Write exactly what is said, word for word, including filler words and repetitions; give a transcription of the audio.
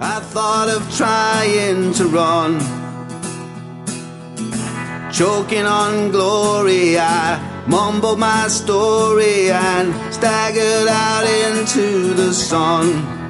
I thought of trying to run, choking on glory. I mumbled my story and staggered out into the sun.